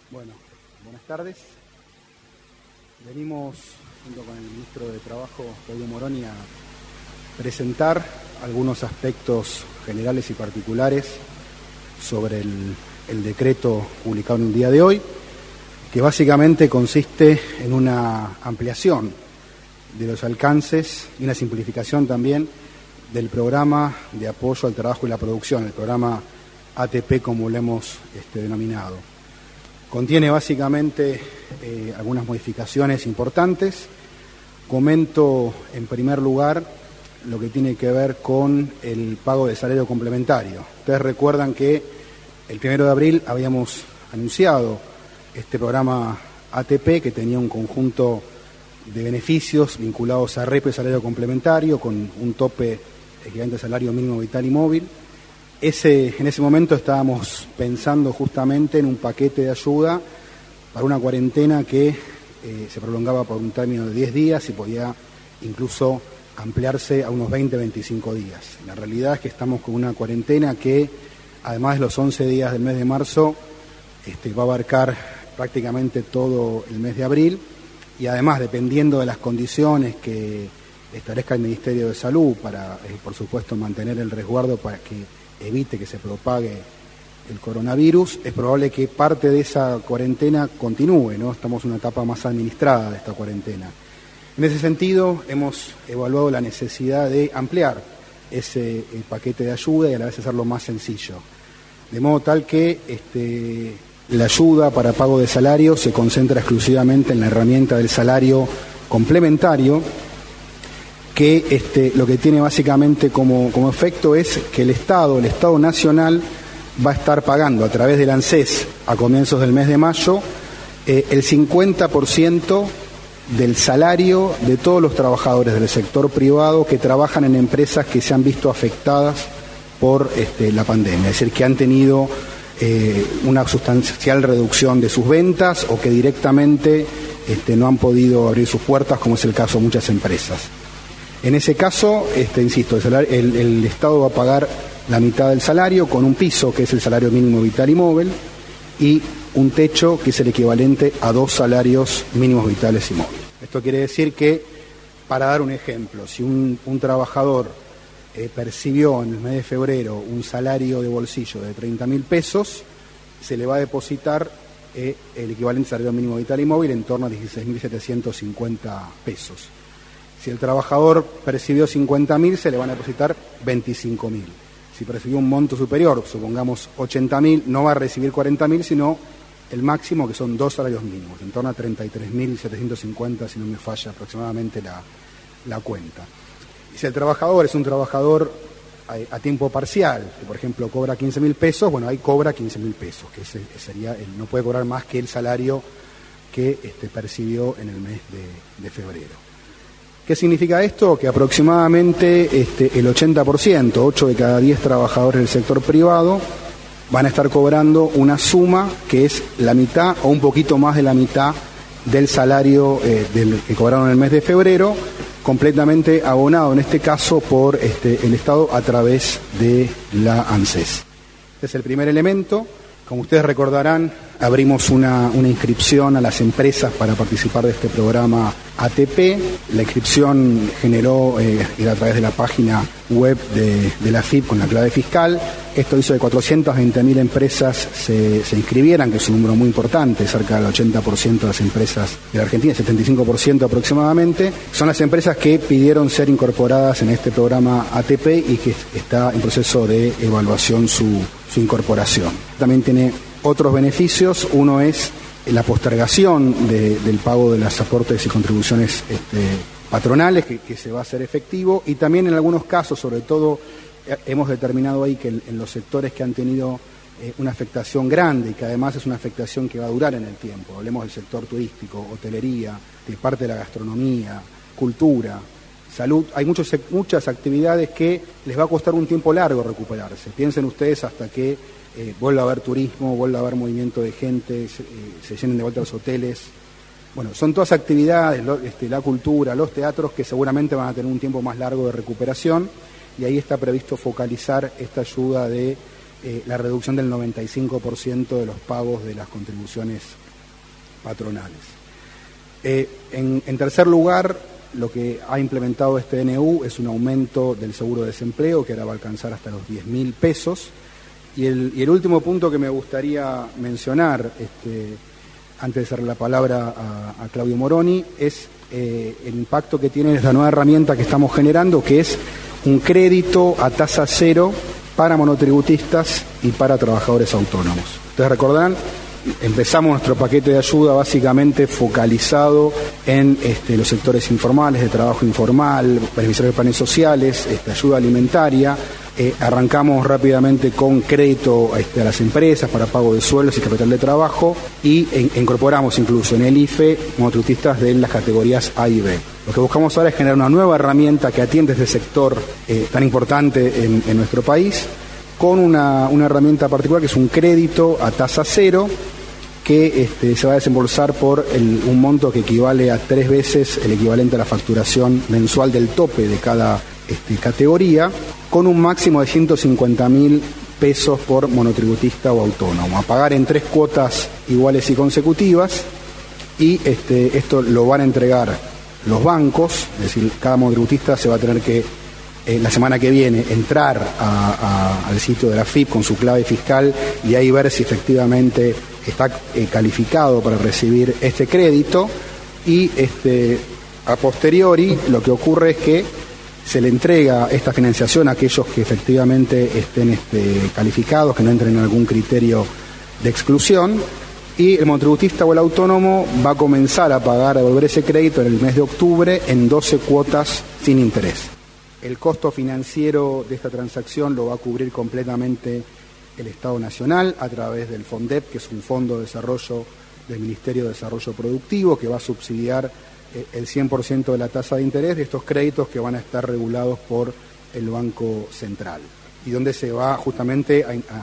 Bueno, buenas tardes. Venimos junto con el ministro de Trabajo, Claudio Moroni, a presentar algunos aspectos generales y particulares sobre el decreto publicado en el día de hoy, que básicamente consiste en una ampliación de los alcances y una simplificación también del programa de apoyo al trabajo y la producción, el programa ATP como lo hemos denominado. Contiene básicamente algunas modificaciones importantes. Comento en primer lugar lo que tiene que ver con el pago de salario complementario. Ustedes recuerdan que el 1 de abril habíamos anunciado este programa ATP que tenía un conjunto de beneficios vinculados a REP y salario complementario con un tope equivalente al salario mínimo vital y móvil. En ese momento estábamos pensando justamente en un paquete de ayuda para una cuarentena que se prolongaba por un término de 10 días y podía incluso ampliarse a unos 20-25 días. La realidad es que estamos con una cuarentena que, además de los 11 días del mes de marzo, va a abarcar prácticamente todo el mes de abril y además, dependiendo de las condiciones que establezca el Ministerio de Salud para, por supuesto, mantener el resguardo para que evite que se propague el coronavirus, es probable que parte de esa cuarentena continúe, ¿no? Estamos en una etapa más administrada de esta cuarentena. En ese sentido, hemos evaluado la necesidad de ampliar ese paquete de ayuda y a la vez hacerlo más sencillo. De modo tal que la ayuda para pago de salario se concentra exclusivamente en la herramienta del salario complementario, que lo que tiene básicamente como efecto es que el Estado Nacional va a estar pagando a través del ANSES a comienzos del mes de mayo el 50% del salario de todos los trabajadores del sector privado que trabajan en empresas que se han visto afectadas por la pandemia, es decir, que han tenido una sustancial reducción de sus ventas o que directamente no han podido abrir sus puertas, como es el caso de muchas empresas. En ese caso, insisto, el Estado va a pagar la mitad del salario con un piso, que es el salario mínimo vital y móvil, y un techo, que es el equivalente a 2 salarios mínimos vitales y móviles. Esto quiere decir que, para dar un ejemplo, si un trabajador percibió en el mes de febrero un salario de bolsillo de 30.000 pesos, se le va a depositar el equivalente al salario mínimo vital y móvil en torno a 16.750 pesos. Si el trabajador percibió 50.000, se le van a depositar 25.000. Si percibió un monto superior, supongamos 80.000, no va a recibir 40.000, sino el máximo, que son 2 salarios mínimos, en torno a 33.750, si no me falla aproximadamente la cuenta. Y si el trabajador es un trabajador a tiempo parcial, que por ejemplo cobra 15.000 pesos, bueno, ahí cobra 15.000 pesos, que ese sería no puede cobrar más que el salario que percibió en el mes de febrero. ¿Qué significa esto? Que aproximadamente el 80%, 8 de cada 10 trabajadores del sector privado, van a estar cobrando una suma que es la mitad o un poquito más de la mitad del salario que cobraron en el mes de febrero, completamente abonado en este caso por el Estado a través de la ANSES. Este es el primer elemento. Como ustedes recordarán, abrimos una inscripción a las empresas para participar de este programa ATP. La inscripción era a través de la página web de la AFIP con la clave fiscal. Esto hizo que 420.000 empresas se inscribieran, que es un número muy importante, cerca del 80% de las empresas de la Argentina, 75% aproximadamente. Son las empresas que pidieron ser incorporadas en este programa ATP y que está en proceso de evaluación su incorporación. También tiene otros beneficios. Uno es la postergación del pago de los aportes y contribuciones patronales, que se va a hacer efectivo, y también en algunos casos, sobre todo, hemos determinado ahí que en los sectores que han tenido una afectación grande y que además es una afectación que va a durar en el tiempo, hablemos del sector turístico, hotelería, de parte de la gastronomía, cultura, salud, hay muchas actividades que les va a costar un tiempo largo recuperarse. Piensen ustedes hasta que vuelva a haber turismo, vuelva a haber movimiento de gente, se llenen de vuelta los hoteles. Bueno, son todas actividades, la cultura, los teatros, que seguramente van a tener un tiempo más largo de recuperación, y ahí está previsto focalizar esta ayuda de la reducción del 95% de los pagos de las contribuciones patronales. En tercer lugar, lo que ha implementado este DNU es un aumento del seguro de desempleo, que ahora va a alcanzar hasta los 10.000 pesos. Y el último punto que me gustaría mencionar, antes de darle la palabra a Claudio Moroni, es el impacto que tiene esta nueva herramienta que estamos generando, que es un crédito a tasa cero para monotributistas y para trabajadores autónomos. Ustedes recordarán, empezamos nuestro paquete de ayuda básicamente focalizado en los sectores informales, de trabajo informal, beneficiarios de planes sociales, ayuda alimentaria. Arrancamos rápidamente con crédito a las empresas para pago de sueldos y capital de trabajo, y incorporamos incluso en el IFE monotributistas de las categorías A y B. Lo que buscamos ahora es generar una nueva herramienta que atiende este sector tan importante en nuestro país, con una herramienta particular que es un crédito a tasa cero, que se va a desembolsar por un monto que equivale a 3 veces el equivalente a la facturación mensual del tope de cada categoría, con un máximo de 150.000 pesos por monotributista o autónomo, a pagar en 3 cuotas iguales y consecutivas, y esto lo van a entregar los bancos, es decir, cada monotributista se va a tener que, la semana que viene, entrar al sitio de la AFIP con su clave fiscal y ahí ver si efectivamente está calificado para recibir este crédito, y a posteriori lo que ocurre es que se le entrega esta financiación a aquellos que efectivamente estén calificados, que no entren en algún criterio de exclusión, y el monotributista o el autónomo va a comenzar a pagar, a devolver ese crédito en el mes de octubre en 12 cuotas sin interés. El costo financiero de esta transacción lo va a cubrir completamente el Estado Nacional a través del FONDEP, que es un fondo de desarrollo del Ministerio de Desarrollo Productivo, que va a subsidiar el 100% de la tasa de interés de estos créditos, que van a estar regulados por el Banco Central, y donde se va justamente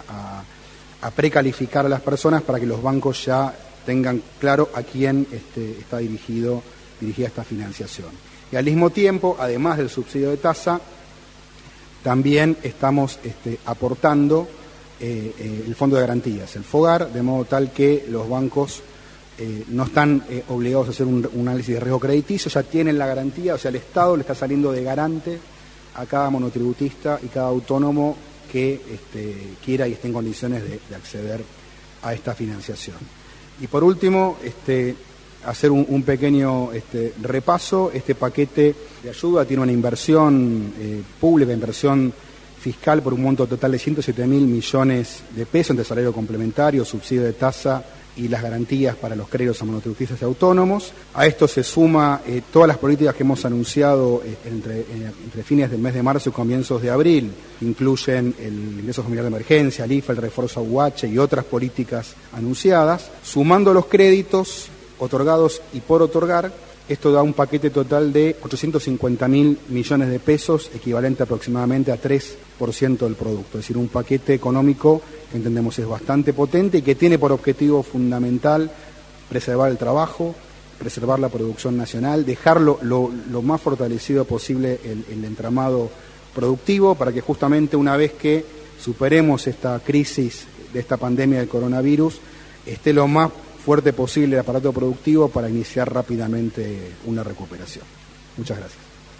a precalificar a las personas para que los bancos ya tengan claro a quién está dirigida esta financiación. Y al mismo tiempo, además del subsidio de tasa, también estamos aportando el fondo de garantías, el FOGAR, de modo tal que los bancos no están obligados a hacer un análisis de riesgo crediticio, ya tienen la garantía, o sea, el Estado le está saliendo de garante a cada monotributista y cada autónomo que quiera y esté en condiciones de acceder a esta financiación. Y por último, hacer un pequeño repaso. Este paquete de ayuda tiene una inversión pública, inversión fiscal por un monto total de 107.000 millones de pesos entre salario complementario, subsidio de tasa y las garantías para los créditos a monotributistas y autónomos. A esto se suma todas las políticas que hemos anunciado entre fines del mes de marzo y comienzos de abril. Incluyen el ingreso familiar de emergencia, el IFE, el refuerzo UH y otras políticas anunciadas. Sumando los créditos otorgados y por otorgar, esto da un paquete total de 850.000 millones de pesos, equivalente aproximadamente a 3% del producto. Es decir, un paquete económico que entendemos es bastante potente y que tiene por objetivo fundamental preservar el trabajo, preservar la producción nacional, dejarlo lo más fortalecido posible el entramado productivo, para que justamente una vez que superemos esta crisis de esta pandemia del coronavirus, esté lo más fuerte posible el aparato productivo para iniciar rápidamente una recuperación. Muchas gracias.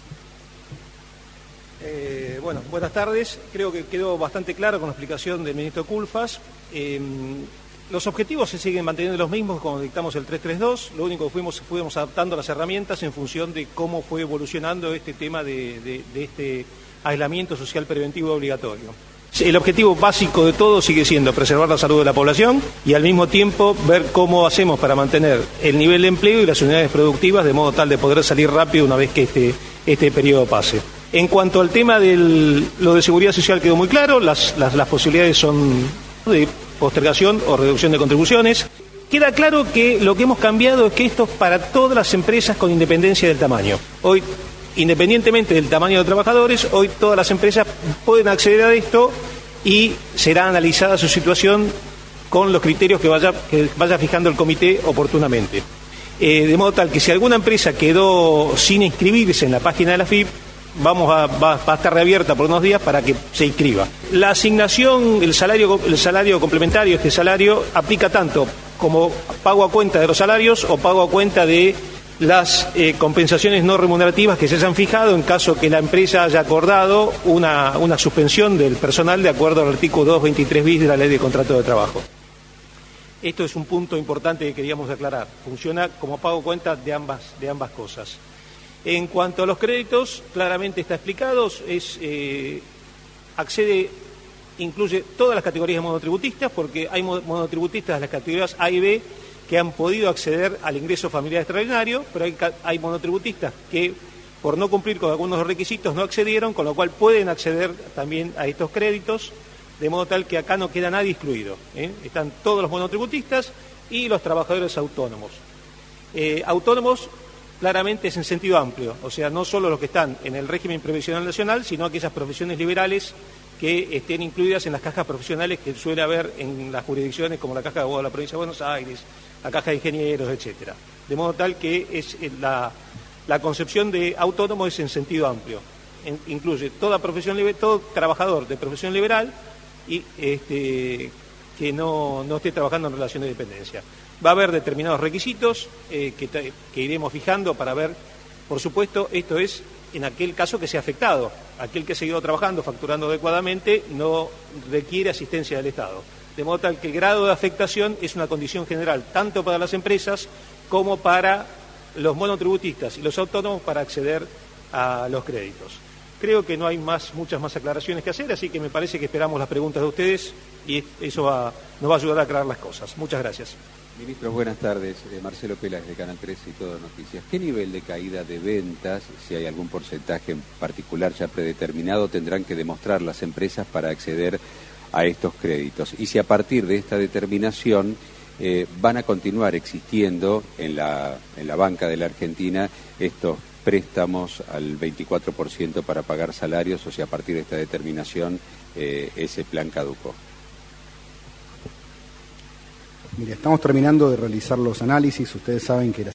Bueno, buenas tardes. Creo que quedó bastante claro con la explicación del ministro Culfas. Los objetivos se siguen manteniendo los mismos cuando dictamos el 332. Lo único que fuimos adaptando las herramientas en función de cómo fue evolucionando este tema de este aislamiento social preventivo obligatorio. El objetivo básico de todo sigue siendo preservar la salud de la población y al mismo tiempo ver cómo hacemos para mantener el nivel de empleo y las unidades productivas de modo tal de poder salir rápido una vez que este periodo pase. En cuanto al tema lo de seguridad social quedó muy claro, las posibilidades son de postergación o reducción de contribuciones. Queda claro que lo que hemos cambiado es que esto es para todas las empresas con independencia del tamaño. Hoy, independientemente del tamaño de trabajadores, hoy todas las empresas pueden acceder a esto y será analizada su situación con los criterios que vaya fijando el comité oportunamente. De modo tal que si alguna empresa quedó sin inscribirse en la página de la AFIP, va a estar reabierta por unos días para que se inscriba. La asignación, el salario complementario, este salario aplica tanto como pago a cuenta de los salarios o pago a cuenta de las compensaciones no remunerativas que se hayan fijado en caso que la empresa haya acordado una suspensión del personal de acuerdo al artículo 223 bis de la Ley de Contrato de Trabajo. Esto es un punto importante que queríamos aclarar. Funciona como pago a cuenta de ambas cosas. En cuanto a los créditos, claramente está explicado, incluye todas las categorías de monotributistas, porque hay monotributistas de las categorías A y B que han podido acceder al ingreso familiar extraordinario, pero hay monotributistas que por no cumplir con algunos requisitos no accedieron, con lo cual pueden acceder también a estos créditos, de modo tal que acá no queda nadie excluido. Están todos los monotributistas y los trabajadores autónomos. Autónomos claramente es en sentido amplio, o sea, no solo los que están en el régimen previsional nacional, sino aquellas profesiones liberales que estén incluidas en las cajas profesionales que suele haber en las jurisdicciones como la Caja de Abogados de la Provincia de Buenos Aires, la Caja de Ingenieros, etcétera. De modo tal que la concepción de autónomo es en sentido amplio. Incluye toda profesión liberal, todo trabajador de profesión liberal y que no esté trabajando en relación de dependencia. Va a haber determinados requisitos que iremos fijando para ver, por supuesto, esto es en aquel caso que sea afectado. Aquel que ha seguido trabajando, facturando adecuadamente, no requiere asistencia del Estado. De modo tal que el grado de afectación es una condición general, tanto para las empresas como para los monotributistas y los autónomos para acceder a los créditos. Creo que no hay muchas más aclaraciones que hacer, así que me parece que esperamos las preguntas de ustedes y eso nos va a ayudar a aclarar las cosas. Muchas gracias. Ministro, buenas tardes. Marcelo Peláez de Canal 13 y Todo Noticias. ¿Qué nivel de caída de ventas, si hay algún porcentaje en particular ya predeterminado, tendrán que demostrar las empresas para acceder a estos créditos? Y si a partir de esta determinación van a continuar existiendo en la banca de la Argentina estos préstamos al 24% para pagar salarios, o si a partir de esta determinación ese plan caducó. Mire, estamos terminando de realizar los análisis. Ustedes saben que